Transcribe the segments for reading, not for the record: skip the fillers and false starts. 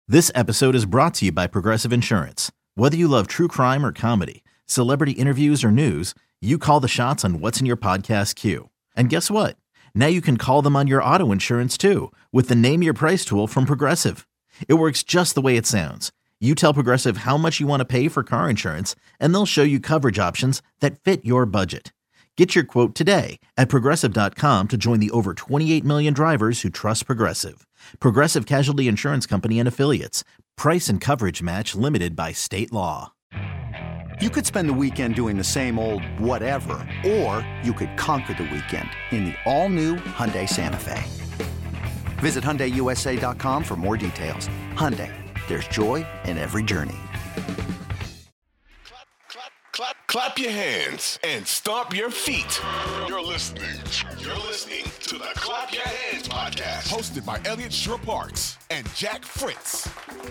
This episode is brought to you by Progressive Insurance. Whether you love true crime or comedy, celebrity interviews or news, you call the shots on what's in your podcast queue. And guess what? Now you can call them on your auto insurance too with the Name Your Price tool from Progressive. It works just the way it sounds. You tell Progressive how much you want to pay for car insurance, and they'll show you coverage options that fit your budget. Get your quote today at Progressive.com to join the over 28 million drivers who trust Progressive. Progressive Casualty Insurance Company and Affiliates. Price and coverage match limited by state law. You could spend the weekend doing the same old whatever, or you could conquer the weekend in the all-new Hyundai Santa Fe. Visit HyundaiUSA.com for more details. Hyundai, there's joy in every journey. Clap your hands and stomp your feet. You're listening to the Clap Your Hands podcast, hosted by Elliot Shore-Parks and Jack Fritz.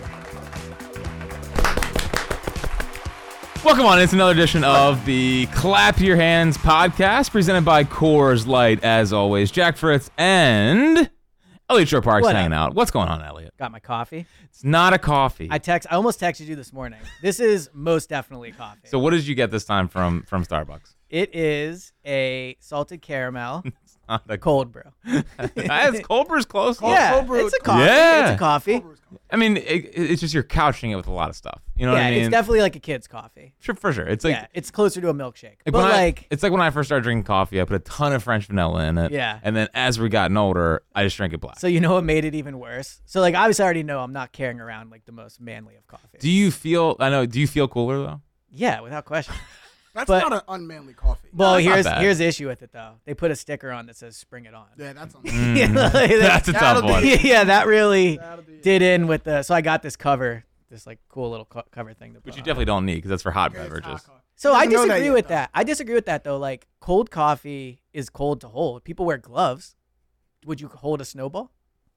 Welcome on. It's another edition of the Clap Your Hands podcast, presented by Coors Light, as always. Jack Fritz and Elliot Shore-Parks hanging out. What's going on, Elliot? Got my coffee. It's not a coffee. I almost texted you this morning. This is most definitely coffee. So what did you get this time from Starbucks? It is a salted caramel It's not a cold brew. Cold brew's close. Yeah, it's a coffee. Yeah. It's a coffee. I mean, it's just you're couching it with a lot of stuff. You know what I mean? It's definitely like a kid's coffee. Sure, for sure. It's like it's closer to a milkshake. Like But it's like when I first started drinking coffee, I put a ton of French vanilla in it. Yeah. And then as we gotten older, I just drank it black. So you know what made it even worse? So like obviously I already know I'm not carrying around like the most manly of coffee. Do you feel cooler though? Yeah, without question. That's But- not an unmanly coffee. Well, that's not here's bad. here's the issue with it though. They put a sticker on that says "Spring It On." Yeah, that's unmanly. That's a tough one. Yeah, that really That'll be it. did in with the. So I got this cover, this like cool little cover thing. To Which put you on. definitely don't need because that's for hot Okay, it's hot beverages. coffee. So I Doesn't know that disagree yet, with though. that. I disagree with that though. Like cold coffee is cold to hold. People wear gloves. Would you hold a snowball?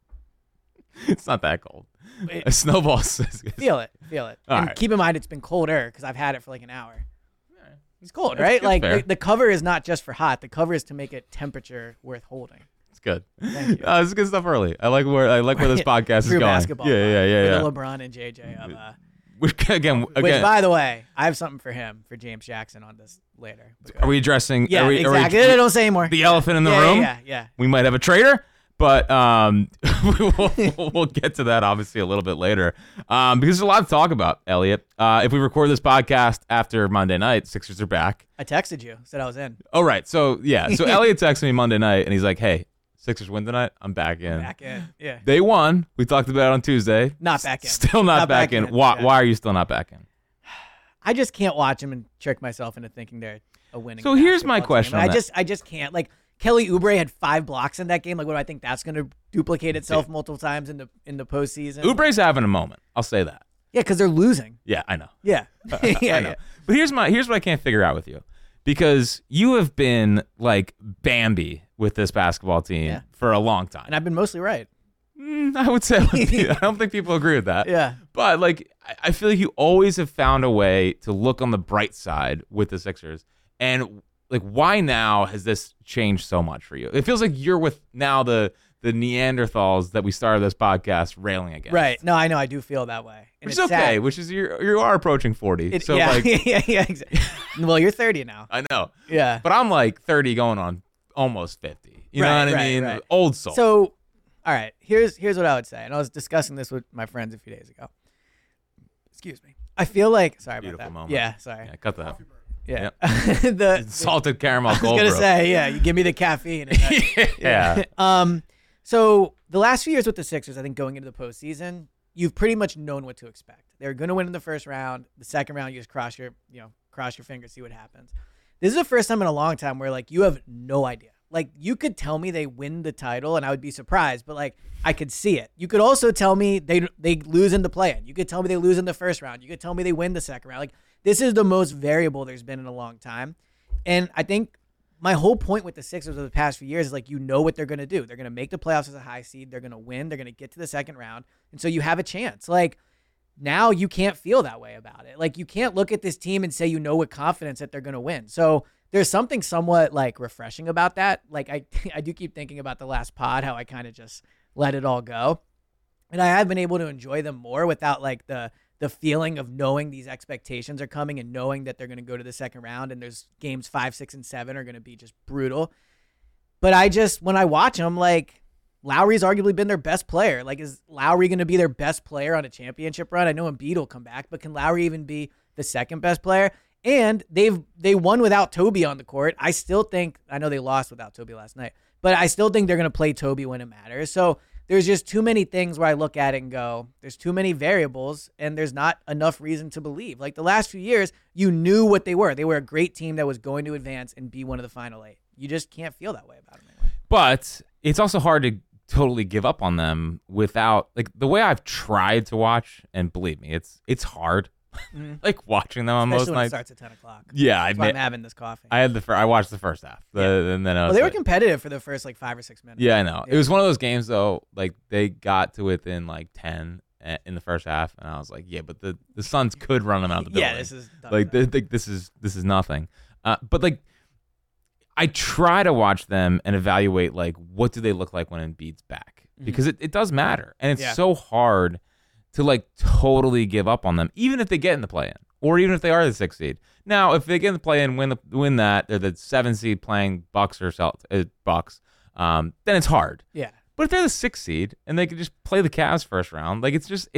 It's not that cold. It- A snowball. Feel it. All And right. keep in mind it's been colder because I've had it for like an hour. It's cold, That's- right? that's Like fair. the cover is not just for hot. The cover is to make it temperature worth holding. It's good. Thank you. This is good stuff early. I like where this podcast is Through going. basketball. Yeah. With the LeBron and JJ of Which again, which, by the way, I have something for him, for James Jackson on this later. are we addressing? Yeah, are we, exactly. Are we, Don't say anymore. the elephant in the Yeah, room. Yeah. We might have a trader, but we'll get to that obviously a little bit later because there's a lot to talk about, Elliot. If we record this podcast after Monday night, Sixers are back. I texted you, said I was in. Oh, right. So Elliot texted me Monday night, and he's like, hey, Sixers win tonight? I'm back in. Back in. Yeah. They won. We talked about it on Tuesday. Not back in. Still not back in. Why are you still not back in? I just can't watch them and trick myself into thinking they're a winning. So here's my basketball question team. on that. I just can't. Like Kelly Oubre had 5 blocks in that game. Like, what do I think that's going to duplicate itself multiple times in the postseason? Oubre's having a moment. I'll say that. Yeah, because they're losing. Yeah, I know. Yeah. I know. But here's what I can't figure out with you. Because you have been like Bambi with this basketball team for a long time. And I've been mostly right. I would say I don't think people agree with that. Yeah. But like I feel like you always have found a way to look on the bright side with the Sixers. And like why now has this changed so much for you? It feels like you're with now the Neanderthals that we started this podcast railing against. Right. No, I know. I do feel that way. And Which is it's okay, sad. which is you are approaching 40. So yeah, like yeah, exactly. Well, you're 30 now. I know. Yeah. But I'm like 30 going on almost 50. You know Right, what I right, mean? right. Old soul. So, all right, here's what I would say. And I was discussing this with my friends a few days ago. Excuse me. I feel like, sorry Beautiful about that. moment. Yeah, sorry. Yeah, cut that. Yeah. Yep. Salted caramel I was cold going to brew. say, yeah, you give me the caffeine. And that- Yeah. So the last few years with the Sixers, I think going into the postseason, you've pretty much known what to expect. They're going to win in the first round. The second round, you just cross your fingers, see what happens. This is the first time in a long time where like you have no idea. Like you could tell me they win the title and I would be surprised, but like I could see it. You could also tell me they lose in the play-in. You could tell me they lose in the first round. You could tell me they win the second round. Like this is the most variable there's been in a long time. And I think my whole point with the Sixers over the past few years is like, you know what they're going to do. They're going to make the playoffs as a high seed. They're going to win. They're going to get to the second round. And so you have a chance. Like now you can't feel that way about it. Like you can't look at this team and say, you know, with confidence that they're going to win. So there's something somewhat like refreshing about that. Like I do keep thinking about the last pod, how I kind of just let it all go. And I have been able to enjoy them more without like the feeling of knowing these expectations are coming and knowing that they're going to go to the second round and there's games 5, 6, and 7 are going to be just brutal. But when I watch them, like, Lowry's arguably been their best player. Like, is Lowry going to be their best player on a championship run? I know Embiid will come back, but can Lowry even be the second best player? And they won without Toby on the court. I know they lost without Toby last night, but I still think they're going to play Toby when it matters. So there's just too many things where I look at it and go, there's too many variables and there's not enough reason to believe. Like the last few years, you knew what they were. They were a great team that was going to advance and be one of the final 8. You just can't feel that way about them anymore. But it's also hard to totally give up on them without, like, the way I've tried to watch, and believe me, it's hard. Like watching them on Especially most when nights. It starts at 10 o'clock. Yeah, That's why I'm having this coffee. I watched the first half, and then I was they were like, competitive for the first like 5 or 6 minutes. yeah, I know. It was one of those games though. Like they got to within like 10 in the first half, and I was like, yeah, but the Suns could run them out the building. Yeah, this is done like this is nothing. But like I try to watch them and evaluate like what do they look like when Embiid's back, because it does matter, and it's so hard to like totally give up on them, even if they get in the play-in, or even if they are the 6th seed. Now, if they get in the play-in, win that, they're the 7th seed playing Bucks or Bucks, then it's hard. Yeah. But if they're the 6th seed and they can just play the Cavs first round, like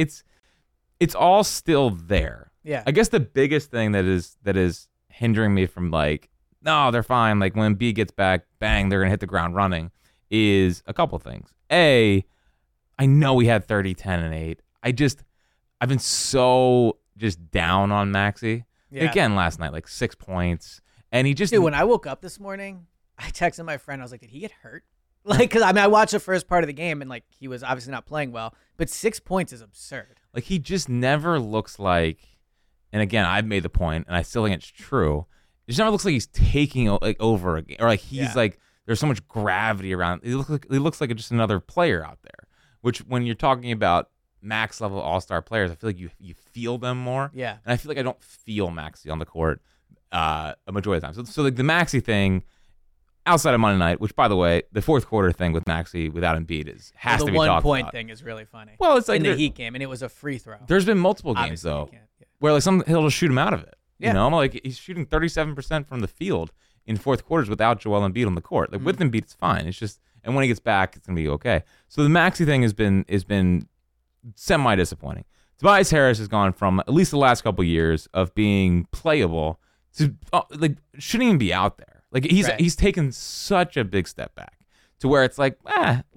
it's all still there. Yeah. I guess the biggest thing that is hindering me from like, no, they're fine. Like when B gets back, bang, they're gonna hit the ground running, is a couple things. A, I know we had 30, 10, and 8. I've been so just down on Maxey. Yeah. Again, last night, like 6 points. And he just... Dude, when I woke up this morning, I texted my friend. I was like, did he get hurt? Like, because I mean, I watched the first part of the game, and like he was obviously not playing well, but 6 points is absurd. Like, he just never looks like... And again, I've made the point, and I still think it's true. It just never looks like he's taking like over again, or like he's like there's so much gravity around. He looks like just another player out there. Which, when you're talking about max level all-star players, I feel like you feel them more. Yeah. And I feel like I don't feel Maxey on the court a majority of the time. So like the Maxey thing outside of Monday night, which by the way, the fourth quarter thing with Maxey without Embiid has to be talked about. The 1 point thing is really funny. Well, it's like in the Heat game, and it was a free throw. There's been multiple games Obviously, though yeah. where like he'll just shoot him out of it. Yeah. You know, like he's shooting 37% from the field in fourth quarters without Joel Embiid on the court. Like with Embiid, it's fine. It's just, and when he gets back, it's gonna be okay. So the Maxey thing has been semi-disappointing. Tobias Harris has gone from at least the last couple of years of being playable to like shouldn't even be out there. Like he's taken such a big step back to where it's like,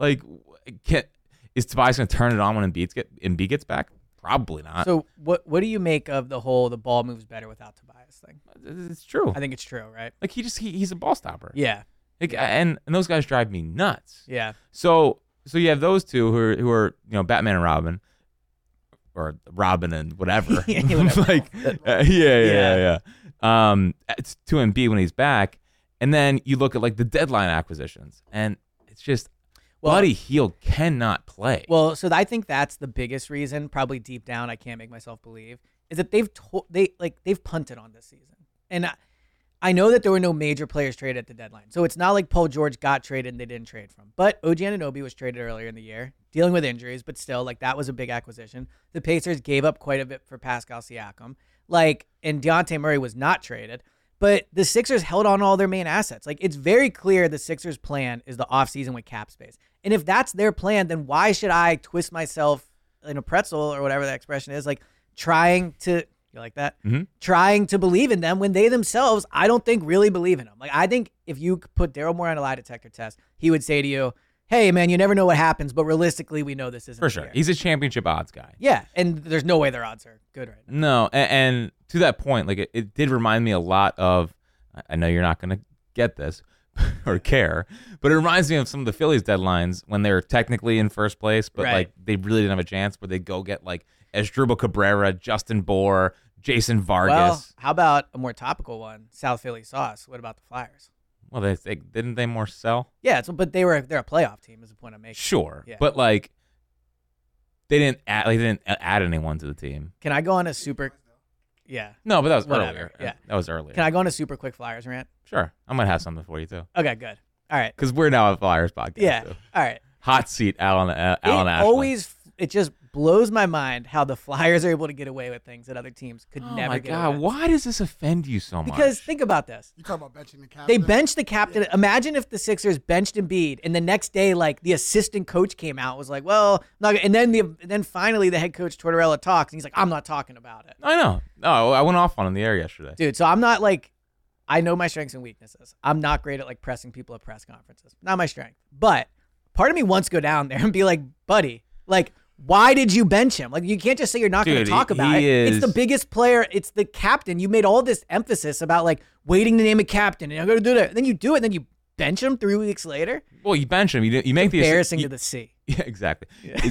is Tobias going to turn it on when Embiid gets back? Probably not. So what do you make of the ball moves better without Tobias thing? It's true. I think it's true, right? Like he's a ball stopper. Yeah. Like, and those guys drive me nuts. Yeah. So you have those two who are Batman and Robin, or Robin and whatever. Like yeah. It's to Embiid when he's back, and then you look at like the deadline acquisitions, and it's just Buddy Hield cannot play. Well, so I think that's the biggest reason, probably deep down, I can't make myself believe, is that they've punted on this season, and I know that there were no major players traded at the deadline. So it's not like Paul George got traded and they didn't trade from. But OG Anunoby was traded earlier in the year, dealing with injuries, but still, like, that was a big acquisition. The Pacers gave up quite a bit for Pascal Siakam. Like, and Dejounte Murray was not traded. But the Sixers held on all their main assets. Like, it's very clear the Sixers' plan is the offseason with cap space. And if that's their plan, then why should I twist myself in a pretzel, or whatever that expression is, like, trying to... You like that? Mm-hmm. Trying to believe in them when they themselves, I don't think, really believe in them. Like, I think if you put Daryl Morey on a lie detector test, he would say to you, hey, man, you never know what happens, but realistically, we know this isn't for sure. Year. He's a championship odds guy. Yeah, and there's no way their odds are good right now. No, and to that point, like it did remind me a lot of, I know you're not going to get this or care, but it reminds me of some of the Phillies deadlines when they were technically in first place, but like they really didn't have a chance, where they go get like Asdrubal Cabrera, Justin Bohr, Jason Vargas. Well, how about a more topical one? South Philly sauce. What about the Flyers? Well, didn't they more sell? Yeah, but they're a playoff team, is the point I'm making. Sure, yeah. But like they didn't add anyone to the team. Can I go on a super? Yeah. No, but that was Whatever. earlier. Yeah, that was earlier. Can I go on a super quick Flyers rant? Sure, I might have something for you too. Okay, good. All right. Because we're now a Flyers podcast. Yeah. Too. All right. Hot seat, Alan Ashland. it just blows my mind how the Flyers are able to get away with things that other teams could Oh never my get God, away with. why does this offend you so much? Because think about this. You talk about benching the captain. They benched the captain. Imagine if the Sixers benched Embiid, and the next day, like the assistant coach came out, was like, "Well, not." And then finally, the head coach Tortorella talks, and he's like, "I'm not talking about it, I know. No, I went off on the air yesterday. dude." So I'm not like, I know my strengths and weaknesses. I'm not great at like pressing people at press conferences. Not my strength. But part of me wants to go down there and be like, "Buddy, like, why did you bench him? Like, you can't just say you're not going to Dude, talk about it. he It's is- the biggest player. It's the captain. You made all this emphasis about like waiting to name a captain, and I'm going to do that. And then you do it, and then you bench him 3 weeks later. Well, you bench him. You make the Embarrassing you- to the sea. Yeah, exactly.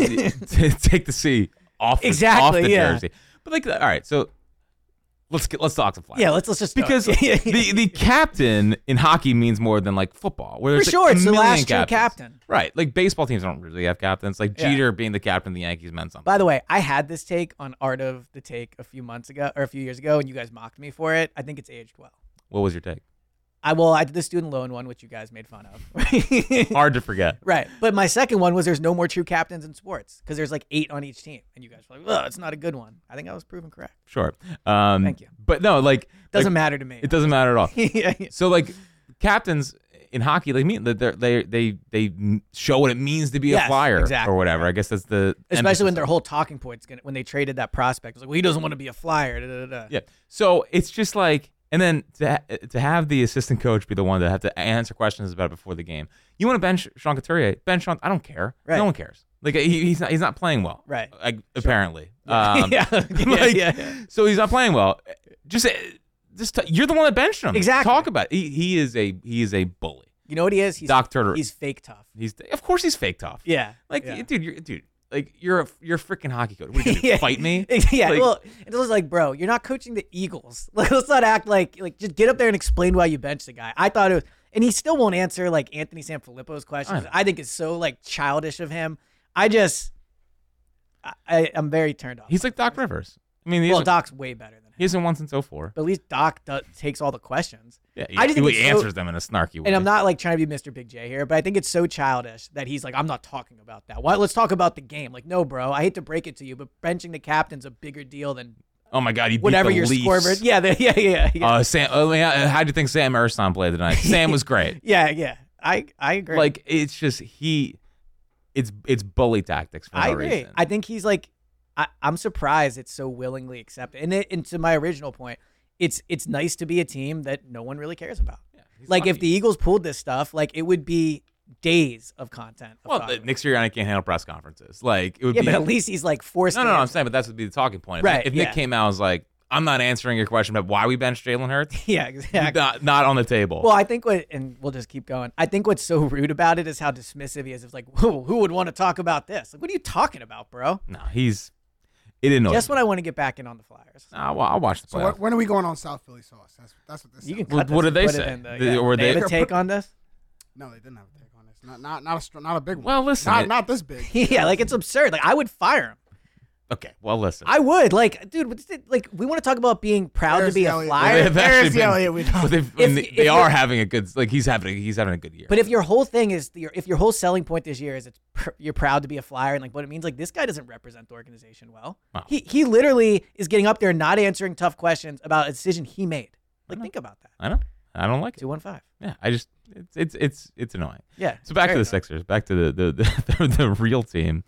Take the C off the, Exactly, off the yeah. jersey. But like, all right, so let's talk some Flyers. Yeah, let's just go. because the captain in hockey means more than like football. Where For there's, sure, like, it's a the million last true captains. captain. Right? Like baseball teams don't really have captains. Like Yeah. Jeter being the captain of the Yankees meant something. By the way, I had this take on Art of the Take a few months ago or a few years ago, and you guys mocked me for it. I think it's aged well. What was your take? I did the student loan one, which you guys made fun of. Hard to forget. Right. But my second one was there's no more true captains in sports because there's like 8 on each team. And you guys were like, well, it's not a good one. I think I was proven correct. Sure. Thank you. But no, like Doesn't like, matter to me. It doesn't matter at all. yeah, yeah. So like captains in hockey, like mean that they show what it means to be a Yes, Flyer exactly. or whatever. I guess that's the Especially when emphasis. their whole talking point's when they traded that prospect. It was like, well, he doesn't want to be a Flyer. Da, da, da, da. Yeah. So it's just like, and then to have the assistant coach be the one to have to answer questions about it before the game. You want to bench Sean Couturier? Bench Sean. I don't care. Right. No one cares. Like he's not playing well. Right. Like, apparently. yeah. yeah, like, yeah. So he's not playing well. Just you're the one that benched him. Exactly. Talk about it. He is a bully. You know what he is? He's Doc Turner. He's fake tough. Of course he's fake tough. Yeah. Like yeah. dude. Like you're a freaking hockey coach. What are you gonna do, fight me? Yeah, Like- well, it was like, bro, you're not coaching the Eagles. Like, let's not act like just get up there and explain why you benched the guy. I thought it was, and he still won't answer like Anthony Sanfilippo's questions. I think it's so like childish of him. I'm very turned off. He's like Doc Rivers. I mean, Well, Doc's way better than him. he hasn't won since 04. But at least Doc takes all the questions. Yeah, I just think he it's so- answers them in a snarky way. And I'm not like trying to be Mr. Big J here, but I think it's so childish that he's like, I'm not talking about that. Why? Let's talk about the game. Like, no, bro. I hate to break it to you, but benching the captain's a bigger deal than Oh my God, you beat whatever the your Leafs. scoreboard. Yeah. Sam. Oh, yeah, how do you think Sam Erstein played tonight? Sam was great. Yeah. I agree. Like it's just it's bully tactics for I no agree. reason. I think he's like, I'm surprised it's so willingly accepted. And to my original point, it's nice to be a team that no one really cares about. he's Like if lucky. the Eagles pulled this stuff, like it would be days of content. Of Well, talking about. Nick Sirianni can't handle press conferences. Like it would Yeah, be. but at least he's like forced. No, to I'm answer. saying, but that's would be the talking point. Right, If yeah. Nick came out and was like, "I'm not answering your question about why we benched Jalen Hurts," Yeah, exactly. not on the table. Well, I think and we'll just keep going. I think what's so rude about it is how dismissive he is. It's like, who would want to talk about this? Like, what are you talking about, bro? no, it didn't know. Just when I want to get back in on the Flyers. Well, I'll watch the So playoffs. when are we going on South Philly sauce? That's what this. You can sounds Well, cut this what did and they put it say? in the- They- yeah. or They they- have a take on this? No, they didn't have a take on this. Not a big one. Well, listen, not this big. Yeah, like it's absurd. Like I would fire him. Okay, well, listen. I would. Like, dude, like we want to talk about being proud There's to be the a Elliott. Flyer. Well, they've There's actually the been- Elliott we know. but If they are you're- having a good. Like he's having a good year. But if your whole thing is if your whole selling point this year is you're proud to be a Flyer and like what it means, like this guy doesn't represent the organization well. Wow. He literally is getting up there and not answering tough questions about a decision he made. Like think about that. I know. I don't like it. 215. Yeah, I just it's annoying. Yeah. So back to very the Sixers, back to the real team.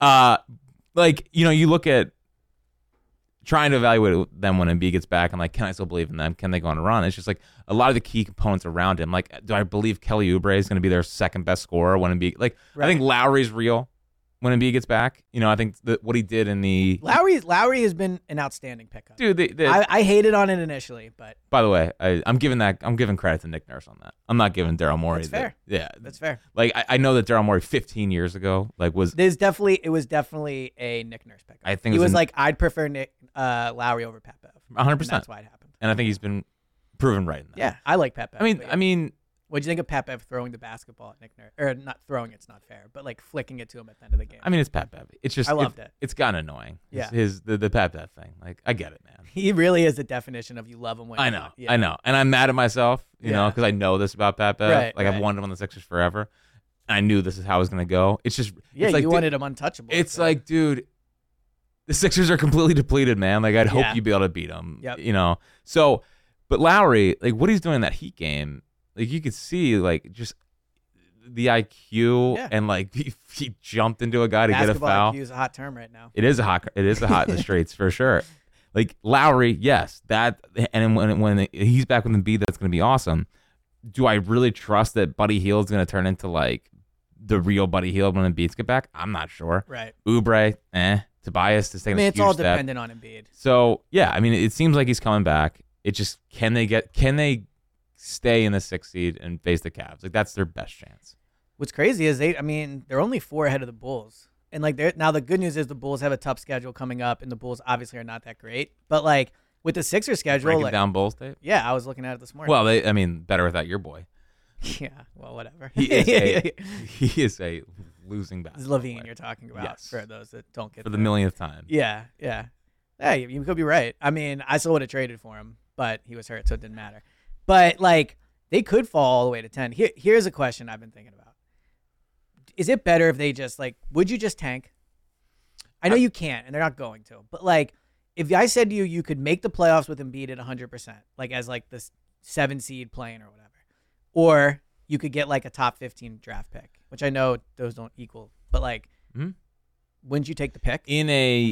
Like you look at trying to evaluate them when Embiid gets back. I'm like, can I still believe in them? Can they go on a run? It's just like a lot of the key components around him. Like, do I believe Kelly Oubre is going to be their second best scorer when Embiid? Like, I think Lowry's real when Embiid gets back. I think what he did in the Lowry has been an outstanding pickup. dude. I hated on it initially, but By the way, I'm giving credit to Nick Nurse on that. I'm not giving Daryl Morey. That's fair. Yeah, that's fair. Like I know that Daryl Morey 15 years ago was It was definitely a Nick Nurse pickup. I think he it was was like, I'd prefer Lowry over Pat Bev. 100%. And that's why it happened. and I think he's been proven right in that. Yeah, I like Pat Bev. but yeah. I mean, What'd you think of Pat Bev throwing the basketball at Nick Nurse? Or not throwing it's not fair, but like flicking it to him at the end of the game. it's Pat Bev. It's just I loved it. It's gotten annoying. Yeah. The Pat Bev thing. Like I get it, man. He really is the definition of you love him when I you know, don't. Yeah. I know, and I'm mad at myself, you know, Yeah. because I know this about Pat Bev. Right, like I've right. wanted him on the Sixers forever. I knew this is how it was going to go. It's just Yeah, it's like, you wanted him untouchable. It's so. like, dude, the Sixers are completely depleted, man. Like, I'd hope Yeah. you'd be able to beat them. Yep. You know. So, but Lowry, like, what he's doing in that Heat game, like, you could see, like, just the IQ Yeah. and like he jumped into a guy to get a Basketball foul. IQ is a hot term right now. It is a hot in the streets for sure. Like Lowry, yes, that, and when he's back with Embiid, that's going to be awesome. Do I really trust that Buddy Hield's going to turn into like the real Buddy Hield when Embiid get back? I'm not sure. Right. Oubre, Tobias is I taking mean, a it's huge all step. dependent on Embiid. So yeah, I mean, it seems like he's coming back. It just can they stay in the 6th seed and face the Cavs? Like that's their best chance. What's crazy is they're only 4 ahead of the Bulls. And like now the good news is the Bulls have a tough schedule coming up, and the Bulls obviously are not that great. But like with the Sixers schedule, Breaking like, down Bulls tape. yeah, I was looking at it this morning. Well, better without your boy. yeah, well, whatever. He is a losing This is basketball Levine player. you're talking about Yes. for those that don't get For the millionth time. Yeah. Yeah, you could be right. I mean, I still would have traded for him, but he was hurt, so it didn't matter. But like they could fall all the way to 10. Here's a question I've been thinking about. Is it better if they just like would you just tank? I know you can't, and they're not going to. But like, if I said to you, you could make the playoffs with Embiid at 100%, like as like the 7 seed playing or whatever, or you could get like a top 15 draft pick, which I know those don't equal, but like, wouldn't you take the pick? In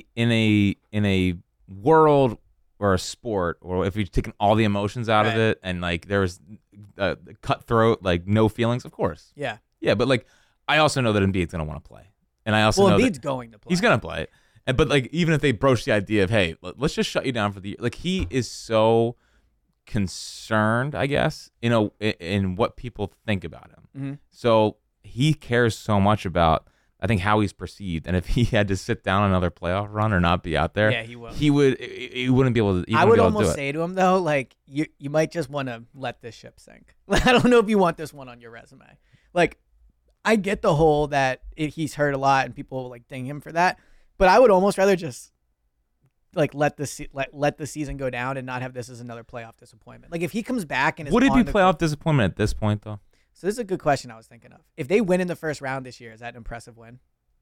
a world or a sport, or if you've taken all the emotions out of Right. it, and like there was cutthroat, like no feelings, of course. Yeah. Yeah, but like I also know that Embiid's gonna want to play, and I also know Embiid's that going to play. he's gonna play. And but like even if they broach the idea of hey, let's just shut you down for the year, like he is so concerned, I guess, in what people think about him. Mm-hmm. So he cares so much about, I think, how he's perceived. And if he had to sit down another playoff run or not be out there, Yeah, he will. He wouldn't be able to. I would be able almost to do say to him though, like you might just want to let this ship sink. I don't know if you want this one on your resume. Like, I get the whole that he's hurt a lot and people like ding him for that, but I would almost rather just like let the season go down and not have this as another playoff disappointment. Like if he comes back and is Would it be on the playoff disappointment at this point though? So this is a good question I was thinking of. If they win in the first round this year, is that an impressive win?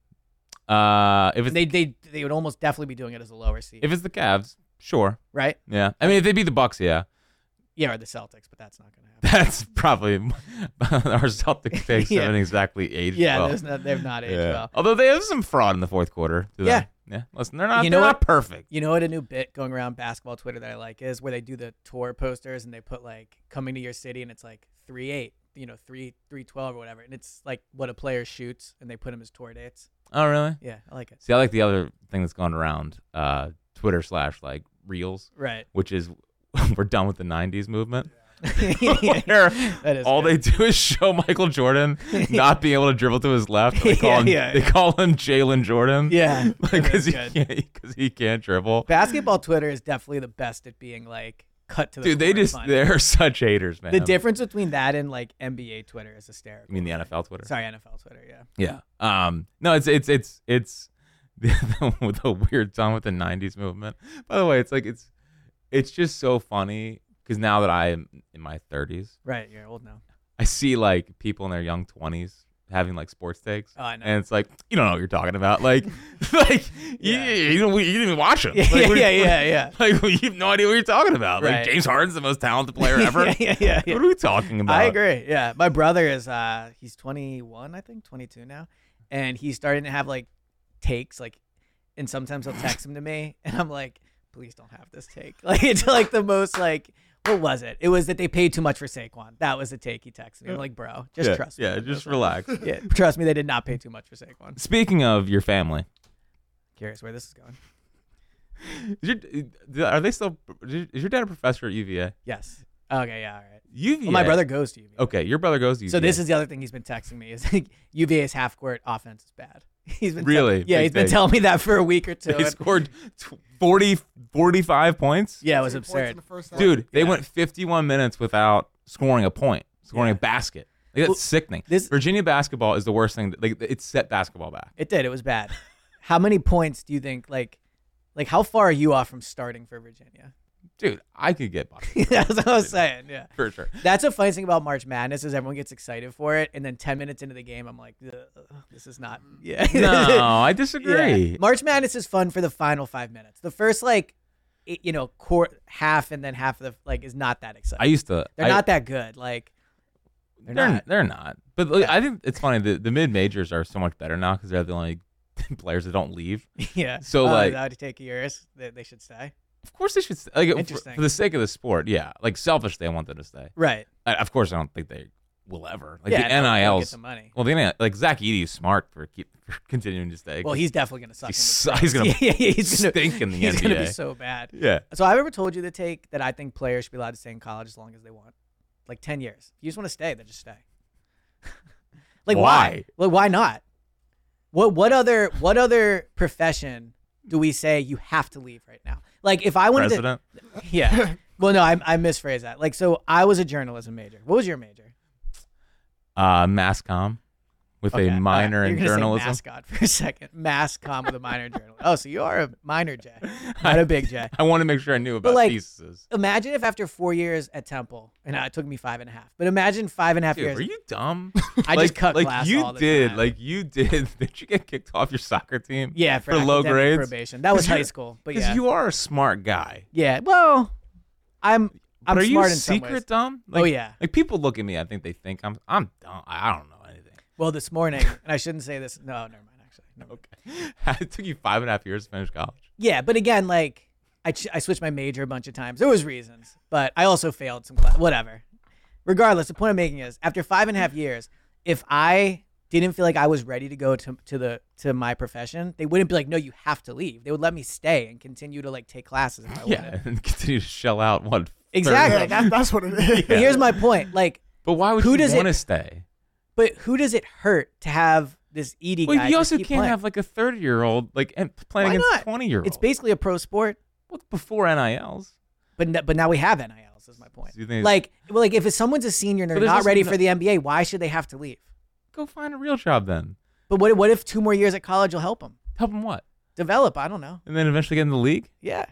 If it's, They would almost definitely be doing it as a lower seed, if it's the Cavs, sure. right? Yeah, I mean if they beat the Bucks, yeah. Yeah, or the Celtics, but that's not going to happen. That's probably our Celtic takes Yeah. haven't exactly aged Yeah, well. they've not aged Yeah. well. Although they have some fraud in the fourth quarter. Do they? Yeah. Yeah. Listen, they're not. You they're know not what? perfect. You know what a new bit going around basketball Twitter that I like is where they do the tour posters and they put like coming to your city and it's like 3-8, 3-12 or whatever, and it's like what a player shoots and they put them as tour dates. Oh, really? Yeah, I like it. See, I like the other thing that's going around Twitter / like Reels, Right. which is we're done with the '90s movement. Where Where all they do is show Michael Jordan not being able to dribble to his left. They call him, Yeah. They call him Jalen Jordan. Yeah, because that he can't dribble. basketball Twitter is definitely the best at being like cut to the Dude, they core and funny. they're such haters, man. The difference between that and like NBA Twitter is hysterical. You mean the NFL Twitter? Sorry, NFL Twitter. Yeah. Yeah. No, it's the weird time with the '90s movement. By the way, it's just so funny because now that I am in my 30s, Right. You're old now. I see like people in their young 20s having like sports takes. Oh, I know. And it's like you don't know what you're talking about. Like, Yeah. you didn't even watch them. Yeah, Like, what- yeah. Like you have no idea what you're talking about. Right. Like James Harden's the most talented player ever. yeah. What are we talking about? I agree. Yeah. My brother is he's 21, I think, 22 now. And he's starting to have like takes like and sometimes he'll text them to me and I'm like, please don't have this take. Like it's like the most like what was it? It was that they paid too much for Saquon. That was the take he texted me. I'm like, bro, just trust me. Yeah, just relax. Yeah, trust me, they did not pay too much for Saquon. Speaking of your family, Curious where this is going. are they still? Is your dad a professor at UVA? Yes. Okay, yeah, all right. UVA. Well, my brother goes to UVA. Okay, your brother goes to UVA. So this is the other thing he's been texting me is like, UVA's half court offense is bad. He's been Really? yeah, Big he's been thing. telling me that for a week or two. They scored 45 points. Yeah, it was 2 points in absurd. the first half. Dude, they Yeah. went 51 minutes without scoring a point, scoring Yeah. a basket. Like, that's Well, sickening. this- Virginia basketball is the worst thing. Like it set basketball back. It did. It was bad. How many points do you think like how far are you off from starting for Virginia? Dude, I could get boxed. That's what I was saying. Yeah, For sure. that's a funny thing about March Madness is everyone gets excited for it, and then 10 minutes into the game, I'm like, this is not. Yeah. No, I disagree. Yeah. March Madness is fun for the final 5 minutes. The first half and then half of the is not that exciting. I used to. They're not that good. Like They're not. But like, I think it's funny. The mid majors are so much better now because they're the only players that don't leave. Yeah. So like, that would take years. They should stay. of course they should stay. Like, Interesting. for the sake of the sport. Yeah. Like selfishly, I want them to stay. Right. Of course, I don't think they will ever. Like Yeah, the they'll NILs. get the money. Well, like Zach Edey is smart for continuing to stay. Well, he's definitely gonna suck. He's gonna stink in the He's gonna be NBA. so bad. Yeah. So I've ever told you the take that I think players should be allowed to stay in college as long as they want, like 10 years. If you just want to stay, then just stay. Like why? Like why not? What other profession do we say you have to leave right now? Like if I wanted President. to, yeah. Well, no, I misphrased that. Like so, I was a journalism major. What was your major? Mass comm with Okay, a minor you're in gonna say journalism. mascot for a second. Mass comm with a minor in journalism. Oh, so you are a minor J, not a big J. I want to make sure I knew about like, theses. Imagine if after 4 years at Temple, and it took me 5.5, but imagine 5.5 Dude, years. are you dumb? I just cut class you all the did. time. Like you did. Did you get kicked off your soccer team? Yeah, for low academic grades. probation. That was 'Cause high you're- school, but Because yeah, you are a smart guy. yeah. Well, I'm But are smart you in some ways. secret dumb? Oh, yeah. Like people look at me, I think they think I'm dumb. I don't know anything. Well, this morning, and I shouldn't say this. No, never mind. Actually, never mind. Okay. It took you 5.5 years to finish college. Yeah, but again, like I switched my major a bunch of times. There was reasons, but I also failed some class. Whatever. Regardless, the point I'm making is after 5.5 years, if I didn't feel like I was ready to go to my profession, they wouldn't be like, no, you have to leave. They would let me stay and continue to like take classes if I Yeah, wanted. and continue to shell out what. Exactly. Yeah, that's what it is. But here's my point. Like, But why would Who you does want it- to stay? but who does it hurt to have this Edey Well, guy? you just also keep can't playing? have like a 30-year-old like playing Why against not? 20-year-olds. It's basically a pro sport, before NILs. but now we have NILs. Is my point. So you think- Like if someone's a senior and they're But there's not also ready no- for the NBA, why should they have to leave? Go find a real job then. But what if 2 more years at college will help them Help them what? develop? I don't know. And then eventually get in the league? Yeah,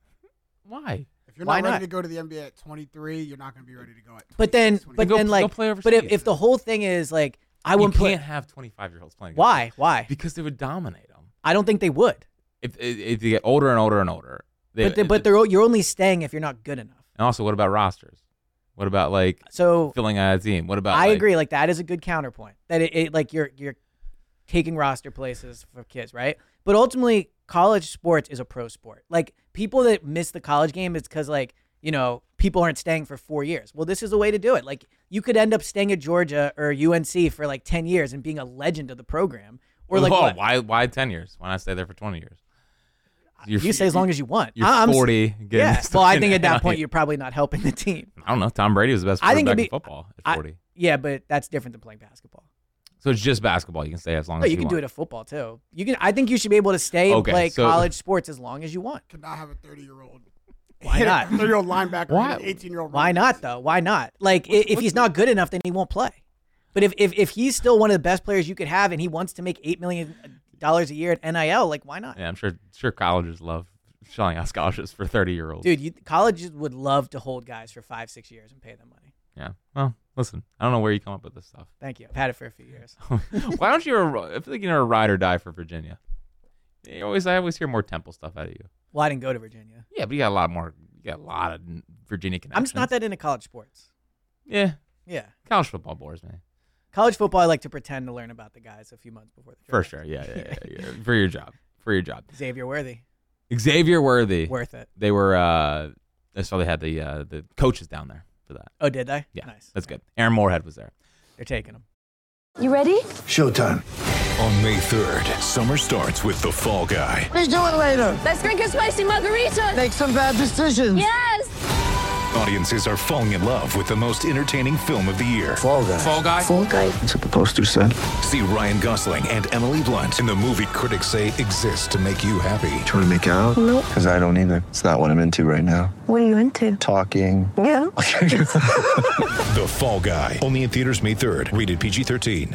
Why? If you're Why not ready not? to go to the NBA at 23, you're not going to be ready to go at 26, but then 27. go like play but overseas. if the whole thing is like I You wouldn't can't play. have 25-years playing. Why? Because they would dominate them. I don't think they would. If they get older and older and older. You're only staying if you're not good enough. And also, what about rosters? What about like So filling out a team? What about? I like, agree. Like that is a good counterpoint. That it like you're taking roster places for kids, right? But ultimately, college sports is a pro sport. Like people that miss the college game is because like people aren't staying for 4 years. Well, this is a way to do it. Like you could end up staying at Georgia or UNC for like 10 years and being a legend of the program. Or like what? Why 10 years? Why not stay there for 20 years? You stay as long as you want. You're I'm 40. getting Yeah. stuck Well, I in think at that NIL. point you're probably not helping the team. I don't know. Tom Brady was the best I think quarterback it'd in be- football at 40. Yeah, but that's different than playing basketball. So it's just basketball. You can stay as long No, as you can do it want. at football too. You can. I think you should be able to stay and Okay, play so- college sports as long as you want. Cannot have a 30-year-old. Why not? 30-year-old linebacker. Why? and an 18-year-old. Why not though? Why not? Like if he's not good enough, then he won't play. But if he's still one of the best players you could have, and he wants to make $8 million a year at NIL, like why not? Yeah, I'm sure colleges love shelling out scholarships for 30-year-olds. Dude, colleges would love to hold guys for 5-6 years and pay them money. Yeah. Well, listen. I don't know where you come up with this stuff. Thank you. I've had it for a few years. Why don't you? I feel like you're a ride or die for Virginia. I always hear more Temple stuff out of you. Well, I didn't go to Virginia. Yeah, but you got a lot more. You got a lot of Virginia connections. I'm just not that into college sports. Yeah, Yeah. college football bores me. College football, I like to pretend to learn about the guys a few months before the For draft. sure. Yeah. For your job. Xavier Worthy. Xavier Worthy. Worth it. They were. I saw they had the coaches down there for that. Oh, did they? Yeah, Nice. that's good. Aaron Moorhead was there. They're taking him. You ready? Showtime. On May 3rd, summer starts with The Fall Guy. Let's do it later. Let's drink a spicy margarita. Make some bad decisions. Yes. Audiences are falling in love with the most entertaining film of the year. Fall guy. Fall Guy? Fall guy. That's what the poster said. See Ryan Gosling and Emily Blunt in the movie critics say exists to make you happy. Trying to make it out? Nope. Because I don't either. It's not what I'm into right now. What are you into? Talking. Yeah. The Fall Guy. Only in theaters May 3rd. Rated PG-13.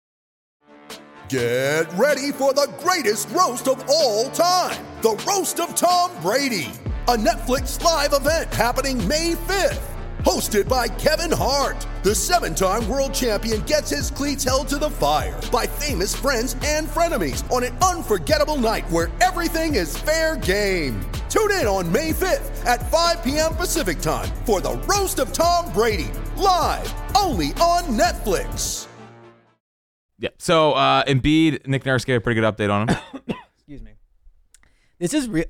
Get ready for the greatest roast of all time. The Roast of Tom Brady. a Netflix live event happening May 5th. Hosted by Kevin Hart, the 7-time world champion gets his cleats held to the fire by famous friends and frenemies on an unforgettable night where everything is fair game. Tune in on May 5th at 5 p.m. Pacific time for the Roast of Tom Brady, live only on Netflix. Yeah. So Embiid, Nick Nurse gave a pretty good update on him. Excuse me. This is real.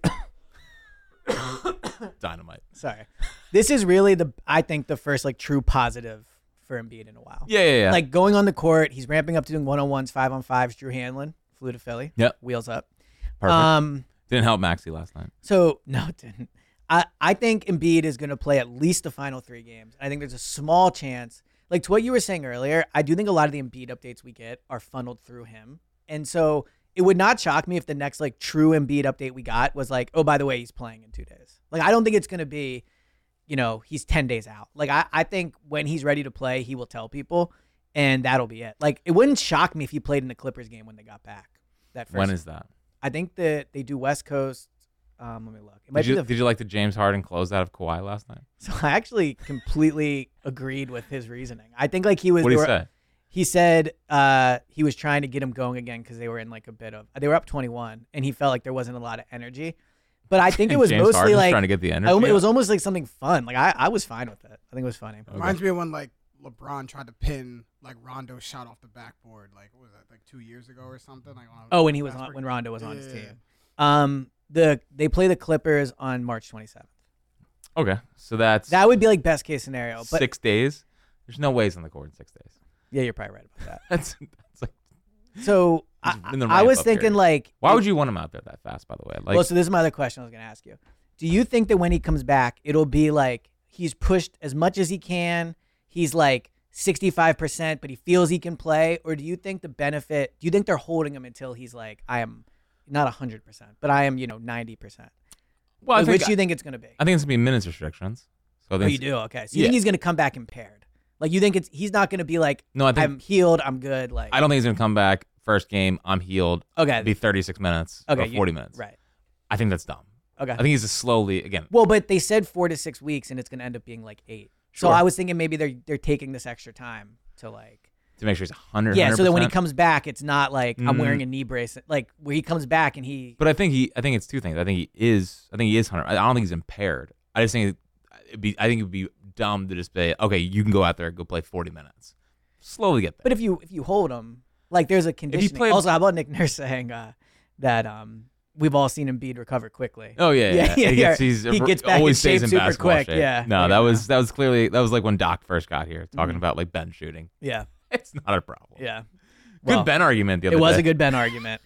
Dynamite. Sorry. This is really I think the first like true positive for Embiid in a while. Yeah. Like going on the court, he's ramping up to doing 1-on-1s, 5-on-5s. Drew Hanlon flew to Philly. Yep. Wheels up. Perfect. Didn't help Maxey last night. So no, it didn't. I think Embiid is going to play at least the final 3 games. I think there's a small chance, like to what you were saying earlier, I do think a lot of the Embiid updates we get are funneled through him. And so it would not shock me if the next like true Embiid update we got was like, oh, by the way, he's playing in 2 days. Like, I don't think it's going to be, he's 10 days out. Like, I think when he's ready to play, he will tell people, and that'll be it. Like, it wouldn't shock me if he played in the Clippers game when they got back. When is that? I think that they do West Coast. Let me look. It might did you like the James Harden closeout of Kawhi last night? So I actually completely agreed with his reasoning. I think like he was. What did he say? He said he was trying to get him going again because they were in like they were up 21, and he felt like there wasn't a lot of energy. But I think it was James mostly Harden's like trying to get the energy. It was almost like something fun. Like I was fine with it. I think it was funny. Okay. Reminds me of when like LeBron tried to pin like Rondo's shot off the backboard. Like what was that, like 2 years ago or something? Like when Rondo was on his team. They play the Clippers on March 27th. Okay, so that would be like best case scenario. But 6 days. There's no ways on the court in 6 days. Yeah, you're probably right about that. that's like. So I was thinking like, why would you want him out there that fast? By the way, like, well, so this is my other question I was going to ask you. Do you think that when he comes back, it'll be like he's pushed as much as he can? He's like 65%, but he feels he can play, or do you think the benefit? Do you think they're holding him until he's like, I am not 100%, but I am 90%? Well, which do you think it's going to be? I think it's going to be minutes restrictions. So I think you do? Okay, so you think he's going to come back impaired? Like you think he's not going to be like, no, I'm healed, I'm good. Like I don't think he's going to come back first game, I'm healed. Okay, be 36 minutes or 40 minutes. Right. I think that's dumb. Okay. I think he's just slowly again. Well, but they said 4 to 6 weeks, and it's going to end up being like 8. Sure. So I was thinking maybe they're taking this extra time to make sure he's 100. Yeah, so that when he comes back, it's not like I'm wearing a knee brace. Like where he comes back and he. But I think it's 2 things. I think he is 100. I don't think he's impaired. I just think it'd be dumb to just say, okay, you can go out there and go play 40 minutes. Slowly get there. But if you hold him, like there's a conditioning. Also, how about Nick Nurse saying that we've all seen Embiid recover quickly? Oh yeah. He gets back always in shape stays in super basketball quick. shape. Yeah. No, that was clearly like when Doc first got here talking about like Ben shooting. Yeah. It's not a problem. Yeah. Good Ben argument the other day. It was a good Ben argument.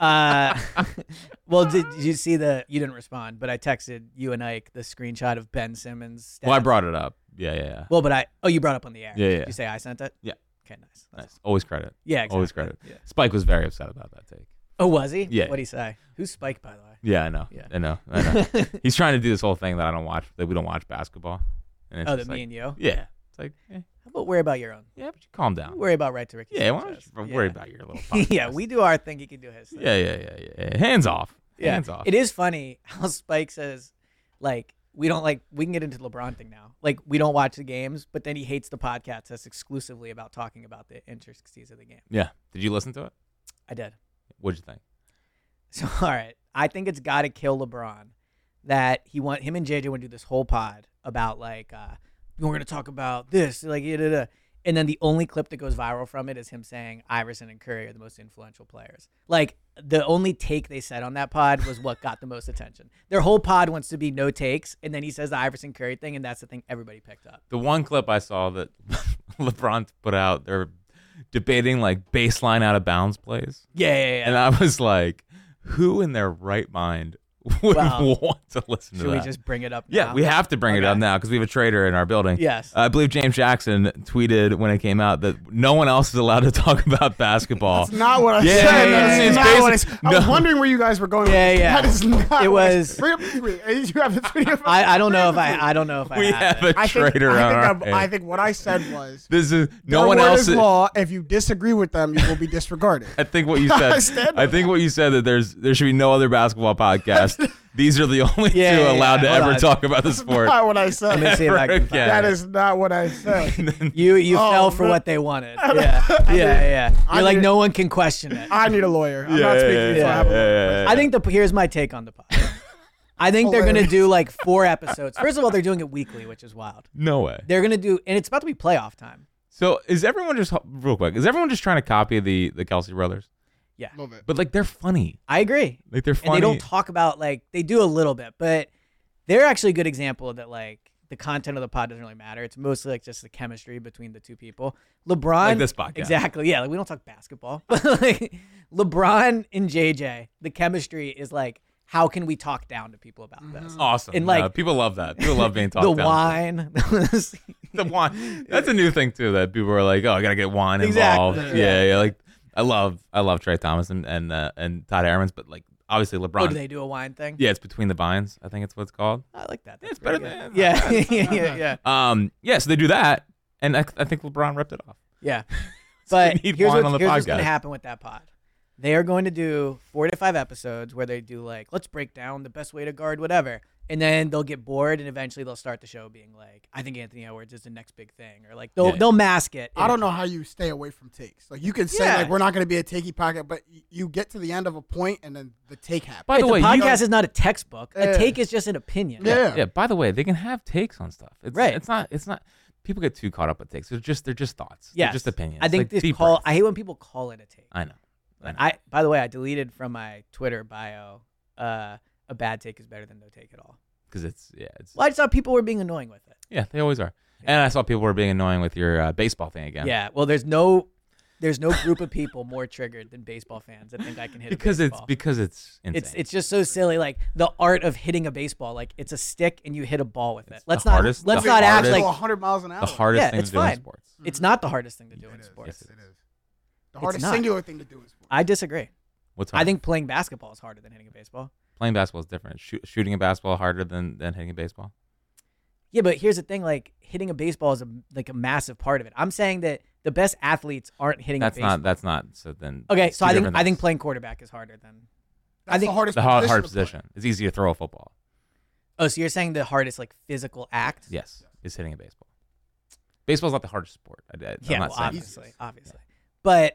Well, did you see you didn't respond, but I texted you and Ike the screenshot of Ben Simmons' stats. Well, I brought it up. Yeah. Well, but you brought it up on the air. Yeah. Did you say I sent it? Yeah. Okay, nice. Always credit. Yeah, exactly. Always credit. Yeah. Spike was very upset about that take. Oh, was he? Yeah. What'd he say? Who's Spike, by the way? Yeah, I know. Yeah. I know. He's trying to do this whole thing that we don't watch basketball. And it's me and you? Yeah. It's like, How about worry about your own? Yeah, but you calm down. Worry about right to Ricky. Yeah, why don't you worry about your little podcast? Yeah, we do our thing. He can do his thing. Yeah. Hands off. Yeah. Hands off. It is funny how Spike says, like, we can get into the LeBron thing now. Like, we don't watch the games, but then he hates the podcast that's exclusively about talking about the intricacies of the game. Yeah. Did you listen to it? I did. What'd you think? So, all right. I think it's got to kill LeBron that him and JJ would do this whole pod about, like, we're going to talk about this. Like, and then the only clip that goes viral from it is him saying Iverson and Curry are the most influential players. Like, the only take they said on that pod was what got the most attention. Their whole pod wants to be no takes, and then he says the Iverson Curry thing, and that's the thing everybody picked up. The one clip I saw that LeBron put out, they're debating, like, baseline out of bounds plays. Yeah. And I was like, who in their right mind would want to listen to that? Should we just bring it up now? Yeah, we have to bring it up now because we have a trader in our building. Yes. I believe James Jackson tweeted when it came out that no one else is allowed to talk about basketball. That's not what I said. It's not what I said. I was wondering where you guys were going with this. Yeah. That is not it was. Bring up the tweet. You have the tweet. I don't know if I We have a trader I think what I said was this is no one else. Law. If you disagree with them, you will be disregarded. I think what you said. I think what you said that there should be no other basketball podcast These are the only two allowed to ever talk about the sport. Not what I said. Let me see if I can find That is not what I said. You fell for what they wanted. Yeah. You're like, no one can question it. I need a lawyer. I'm not speaking until I have a lawyer. I think here's my take on the pod. I think they're gonna do like 4 episodes. First of all, they're doing it weekly, which is wild. No way. They're gonna do, and it's about to be playoff time. So is everyone just real quick? Is everyone just trying to copy the Kelsey brothers? Yeah, A little bit. But like they're funny. I agree. Like they're funny. And they don't talk about like they do a little bit, but they're actually a good example that like the content of the pod doesn't really matter. It's mostly like just the chemistry between the two people. LeBron, like this podcast. Exactly. Yeah, like we don't talk basketball, but like LeBron and JJ, the chemistry is like, how can we talk down to people about this? Awesome. And like people love that. People love being talked the down. Wine. The wine. That's a new thing too. That people are like, oh, I gotta get wine involved. Exactly. Yeah. Like I love Trey Thomas and Todd Hermans, but like obviously LeBron. Oh, do they do a wine thing? Yeah, it's Between the Vines. I think it's what it's called. I like that. It's better than Yeah. So they do that, and I think LeBron ripped it off. Yeah. So But we need here's wine on the what's going to podcast. happen with that pod. They are going to do 4 to 5 episodes where they do like, let's break down the best way to guard whatever. And then they'll get bored and eventually they'll start the show being like, I think Anthony Edwards is the next big thing. Or like they'll mask it. I don't know how you stay away from takes. Like you can say like we're not going to be a takey pocket, but you get to the end of a point and then the take happens. By the way, the podcast is not a textbook. A Yeah. take is just an opinion. Yeah. Yeah. By the way, they can have takes on stuff. It's, Right. It's not. People get too caught up with takes. They're just thoughts. Yes. They're just opinions. I think like this deep call. breath. I hate when people call it a take. I know. By the way, I deleted from my Twitter bio. A bad take is better than no take at all. Because it's. Well, I just thought people were being annoying with it. Yeah, they always are. And I saw people were being annoying with your baseball thing again. Yeah. Well, there's no group of people more triggered than baseball fans that think I can hit because a it's baseball. because it's insane. It's just so silly. Like the art of hitting a baseball, like it's a stick and you hit a ball with it. Let's the not hardest- let's the not act hardest- like 100 miles an hour. the hardest Yeah, thing it's to do fine. in sports. it's not the hardest thing to do in sports. Yes, it is. The hardest not. singular thing to do in sports. I disagree. What's I hard? think playing basketball is harder than hitting a baseball. Playing basketball is different. Shooting a basketball harder than hitting a baseball. Yeah, but here's the thing: like hitting a baseball is a massive part of it. I'm saying that the best athletes aren't hitting a baseball. That's not. So then. Okay, it's so two I think different I think things. playing quarterback is harder than. That's think the hardest the hard position to play. position. It's easy to throw a football. Oh, so you're saying the hardest like physical act? Yes, is hitting a baseball. Baseball's not the hardest sport. I'm Yeah, not well, saying that. obviously. But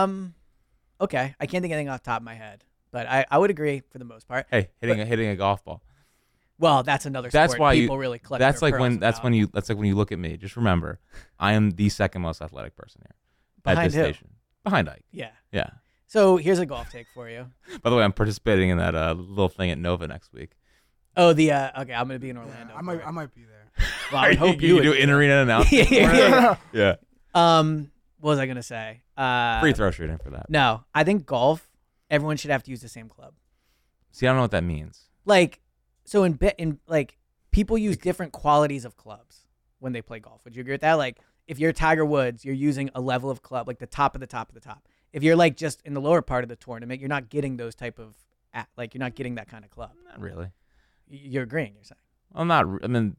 okay, I can't think of anything off the top of my head, but I would agree for the most part. Hey, hitting a golf ball. Well, that's another That's sport why people really clutch That's their like when pearls about. that's like when you look at me. Just remember, I am the second most athletic person here Behind at this who? station. Behind Ike. Yeah. Yeah. So here's a golf take for you. By the way, I'm participating in that little thing at Nova next week. Oh, the okay, I'm gonna be in Orlando. I for it. might be there. Well, I would hope you would do be in there. arena announcement. Yeah. Yeah. What was I gonna say? Free throw shooting for that. No, I think golf. Everyone should have to use the same club. See, I don't know what that means. Like, so in like people use different qualities of clubs when they play golf. Would you agree with that? Like, if you're Tiger Woods, you're using a level of club, like the top of the top of the top. If you're like just in the lower part of the tournament, you're not getting those type of like you're not getting that kind of club. Not really. You're agreeing. You're saying. I'm not. I mean,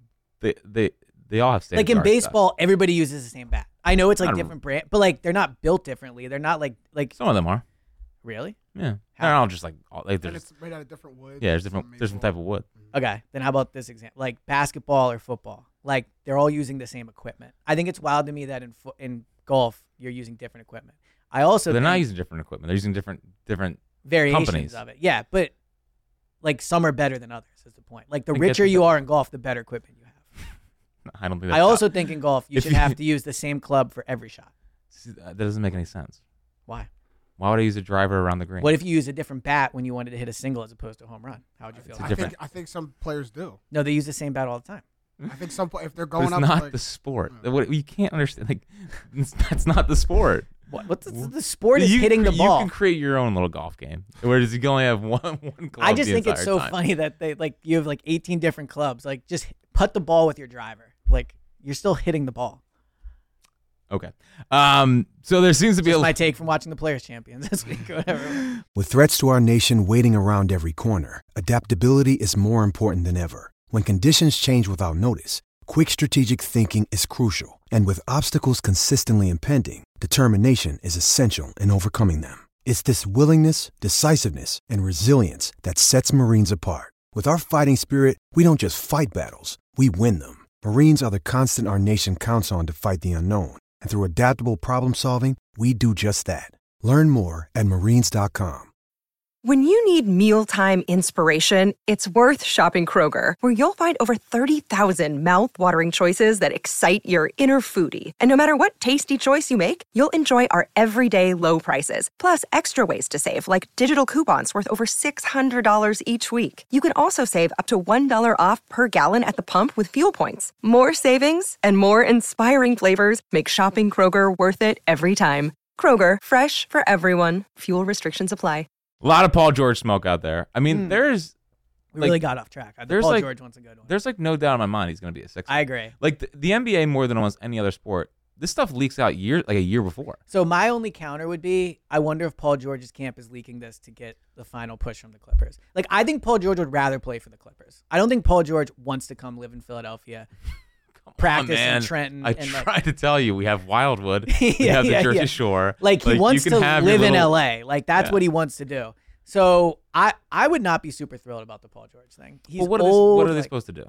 they all have Like in state-of-the-art baseball, everybody uses the same bat. I know it's like Not different brand, but like they're not built differently. They're not like stuff. Some of them are. really. Yeah. How? They're all just like And there's it's made out of different wood. yeah. There's different type of wood. Okay, then how about this example? Like basketball or football, like they're all using the same equipment. I think it's wild to me that in golf you're using different equipment. I also They're not think using different equipment. They're using different variations companies. of it. Yeah, but like some are better than others. Is the point? Like the I get richer that. you are in golf, the better equipment you have. I don't think. I That's also think in golf you If should you- have to use the same club for every shot. that doesn't make any sense. Why? Why would I use a driver around the green? What if you use a different bat when you wanted to hit a single as opposed to a home run? How would you feel? It's about different. I think some players do. that? No, they use the same bat all the time. I think some if they're But going it's up. not like, the sport. You can't understand. Like, that's not the sport. What's the sport is You hitting the You ball. can create your own little golf game. Whereas you can only have one club. I just the think it's entire so time. funny that they like you have like 18 different clubs. Like just putt the ball with your driver. Like you're still hitting the ball. Okay. So there seems to be Just a my take from watching the Players Champions this week or whatever. With threats to our nation waiting around every corner, adaptability is more important than ever. When conditions change without notice, quick strategic thinking is crucial. And with obstacles consistently impending, determination is essential in overcoming them. It's this willingness, decisiveness, and resilience that sets Marines apart. With our fighting spirit, we don't just fight battles, we win them. Marines are the constant our nation counts on to fight the unknown. And through adaptable problem solving, we do just that. Learn more at marines.com. When you need mealtime inspiration, it's worth shopping Kroger, where you'll find over 30,000 mouth-watering choices that excite your inner foodie. And no matter what tasty choice you make, you'll enjoy our everyday low prices, plus extra ways to save, like digital coupons worth over $600 each week. You can also save up to $1 off per gallon at the pump with fuel points. More savings and more inspiring flavors make shopping Kroger worth it every time. Kroger, fresh for everyone. Fuel restrictions apply. A lot of Paul George smoke out there. I mean, there's... We really got off track. Paul George one's a good one. There's no doubt in my mind he's going to be a Sixer. I agree. Like the NBA more than almost any other sport, this stuff leaks out a year before. So my only counter would be, I wonder if Paul George's camp is leaking this to get the final push from the Clippers. Like, I think Paul George would rather play for the Clippers. I don't think Paul George wants to come live in Philadelphia. Practice in Trenton. I tried to tell you, we have Wildwood. We Yeah, have the yeah, Jersey yeah. Shore. Like, he wants you to can have live your in little- LA. Like, that's Yeah. what he wants to do. So I would not be super thrilled about the Paul George thing. He's Well, what old. are they like, supposed to do?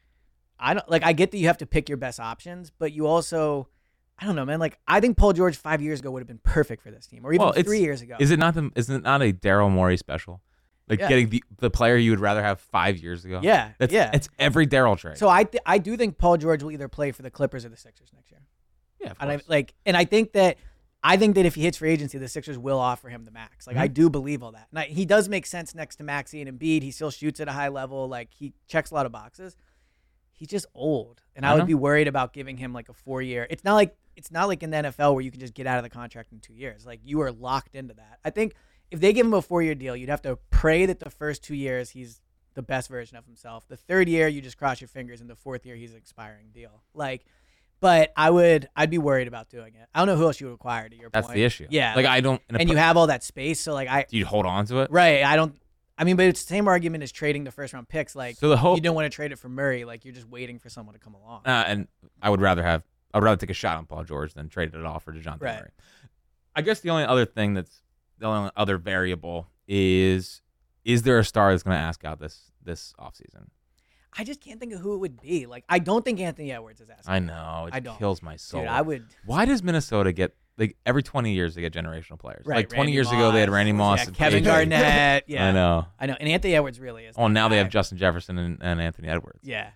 I get that you have to pick your best options, but you also, I don't know, man. Like, I think Paul George 5 years ago would have been perfect for this team, or even 3 years ago. Is it not a Daryl Morey special? Like Yeah. getting the player you would rather have 5 years ago? Yeah, yeah. It's every Daryl trade. So I do think Paul George will either play for the Clippers or the Sixers next year. Yeah, of And course. I think that if he hits free agency, the Sixers will offer him the max. Like, I do believe all that. And he does make sense next to Maxey and Embiid. He still shoots at a high level. Like, he checks a lot of boxes. He's just old, and I would know. be worried about giving him like a 4-year. It's not like in the NFL where you can just get out of the contract in 2 years. Like, you are locked into that. I think if they give him a 4-year deal, you'd have to pray that the first 2 years he's the best version of himself. The third year, you just cross your fingers, and the fourth year, he's an expiring deal. Like, but I'd be worried about doing it. I don't know who else you would acquire, to your That's point. the issue. Yeah. Like, I don't. And you have all that space, so like Do you hold on to it? right. But it's the same argument as trading the first round picks. Like, So the hope- you don't want to trade it for Murray. Like, you're just waiting for someone to come along. And I'd rather take a shot on Paul George than trade it off for DeJounte Right. Murray. I guess the only other variable is there a star that's going to ask out this offseason? I just can't think of who it would be. Like, I don't think Anthony Edwards is asking. I know. I It don't. kills my soul. Dude, I would. Why does Minnesota get, like, every 20 years they get generational players? Right, Like 20 Randy years ago they had Moss. Randy Moss. Yeah, and Kevin KJ. Garnett. Yeah, I know. And Anthony Edwards really is. Oh, that now they guy. have Justin Jefferson and Anthony Edwards. Yeah.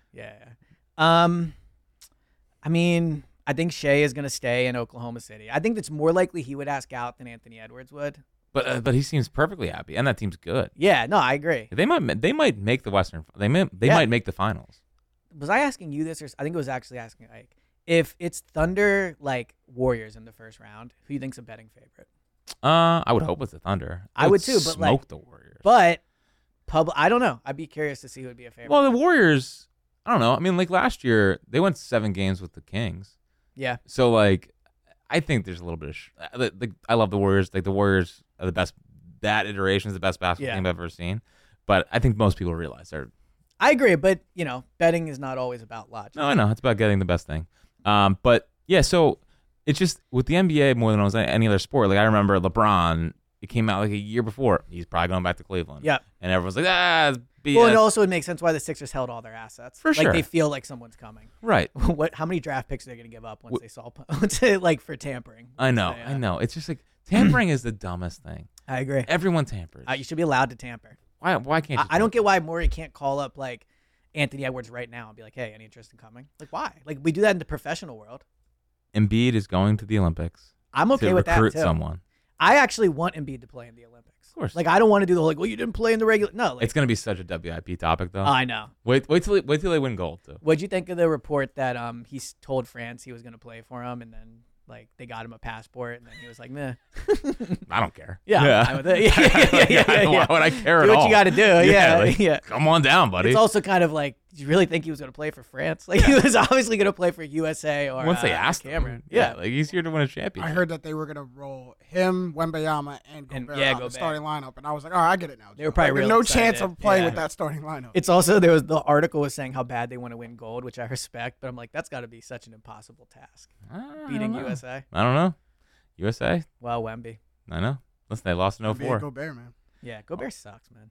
I mean, I think Shea is going to stay in Oklahoma City. I think it's more likely he would ask out than Anthony Edwards would. But he seems perfectly happy, and that team's good. Yeah, no, I agree. They might make the Western. They Yeah. might make the finals. Was I asking you this, or I think it was actually asking Ike? If it's Thunder like Warriors in the first round, who do you think's a betting favorite? I would hope it's the Thunder. I would too, but smoke the Warriors. But I don't know. I'd be curious to see who would be a favorite. Well, the Warriors. I don't know. I mean, like last year, they went 7 games with the Kings. Yeah. So like, I think there's a little bit of. I love the Warriors. Like the Warriors are the best. That iteration is the best basketball team I've ever seen. But I think most people realize they're. I agree, but betting is not always about logic. No, I know it's about getting the best thing. But yeah, so it's just with the NBA more than almost any other sport. Like I remember LeBron. It came out like a year before. He's probably going back to Cleveland. Yep. And everyone's like, it's BS. Well, it also would make sense why the Sixers held all their assets. For sure. Like they feel like someone's coming. Right. How many draft picks are they going to give up once they saw like for tampering? I know. It's just like tampering is the dumbest thing. I agree. Everyone tampers. You should be allowed to tamper. Why can't you? I don't get why Morey can't call up like Anthony Edwards right now and be like, hey, any interest in coming? Like, why? Like, we do that in the professional world. Embiid is going to the Olympics. I'm okay with that too. Recruit someone. I actually want Embiid to play in the Olympics. Of course. Like, I don't want to do the whole like, well, you didn't play in the regular. No, like, It's going to be such a WIP topic, though. I know. Wait till they win gold, too. What'd you think of the report that he told France he was going to play for him, and then like they got him a passport, and then he was like, meh. I don't care. Yeah, I'm fine with it. Yeah. Why would I care do at all? what you got to do. Yeah. Come on down, buddy. It's also kind of like, did you really think he was going to play for France? Like he was obviously going to play for USA or once they asked Cameron. him. Yeah, like he's here to win a championship. I heard that they were gonna roll him, Wembayama, and Gobert out Gobert. the starting lineup, and I was like, all right, I get it now. They were probably There's really no excited. chance of playing Yeah. with that starting lineup. It's also the article was saying how bad they want to win gold, which I respect, but I'm like, that's got to be such an impossible task. Beating USA. I don't know. USA? Well, Wemby. I know. Listen, they lost in 04. Gobert, man. Yeah, Gobert sucks, man.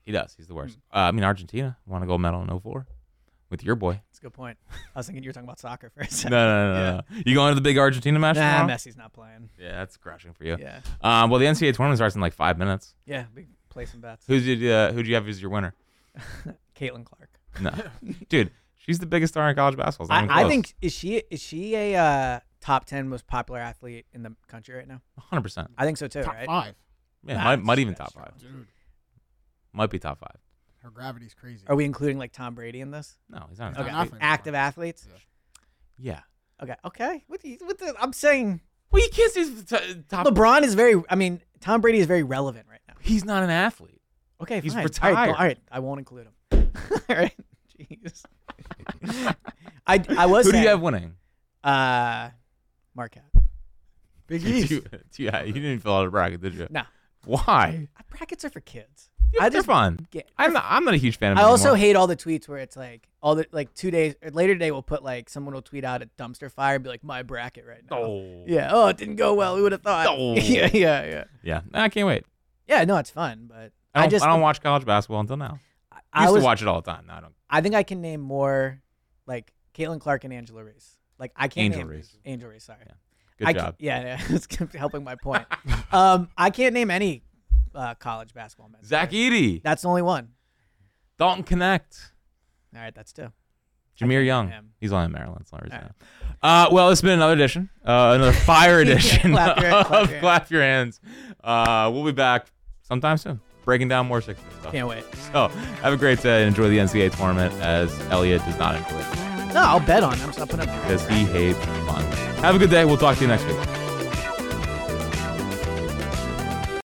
He does. He's the worst. Argentina won a gold medal in 2004 with your boy. That's a good point. I was thinking you were talking about soccer for a second. No. You going to the big Argentina match tomorrow? Messi's not playing. Yeah, that's crushing for you. Yeah. Well, the NCAA tournament starts in like 5 minutes. Yeah, we play some bets. Who'd you have as your winner? Caitlin Clark. No, dude, she's the biggest star in college basketball. I think is she a top 10 most popular athlete in the country right now? 100%. I think so too. Top right? 5. Yeah, might even top 5. Dude. Might be top 5. Her gravity's crazy. Are we including like Tom Brady in this? No, he's not. Okay. Not Active athletes. Yeah. Okay. I'm saying. Well, you can't say top. LeBron is very. I mean, Tom Brady is very relevant right now. He's not an athlete. Okay, he's fine. retired. All right, I won't include him. All right, jeez. I was. Who saying, do you have winning? Marquette. Big East. You didn't fill out a bracket, did you? No. Why? Brackets are for kids. They're fun. I'm not a huge fan of I them also anymore. hate all the tweets where it's like all the like 2 days or later today we'll put like someone will tweet out a dumpster fire and be like my bracket right now. Oh. Yeah. Oh, it didn't go well. Who would have thought? Oh. Yeah. Yeah. I can't wait. Yeah. No, it's fun, but I don't watch college basketball until now. I used to watch it all the time. No, I don't. I think I can name more like Caitlin Clark and Angela Reese. Like I can't Angel name Reese. Angel Reese. Sorry. Yeah. Good job. Yeah. It's helping my point. I can't name any college basketball men. Zach Edey. That's the only one. Dalton Connect. All right, that's 2. Jameer Young. He's only in Maryland. That's the only reason. Right. Well, it's been another edition, another fire edition of Clap Your Hands. We'll be back sometime soon, breaking down more Sixers stuff. Can't wait. So have a great day and enjoy the NCAA tournament as Elliot does not enjoy it. No, I'll bet on him. So I'll put up because he hates fun. Have a good day. We'll talk to you next week.